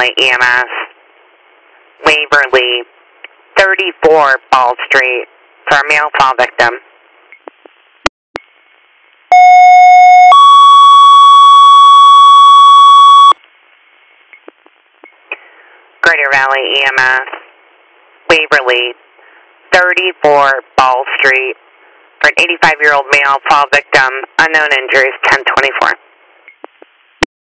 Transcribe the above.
Valley EMS, Waverly, 34 Ball Street, for a male fall victim. Greater Valley EMS, Waverly, 34 Ball Street, for an 85-year-old male fall victim, unknown injuries, 1024.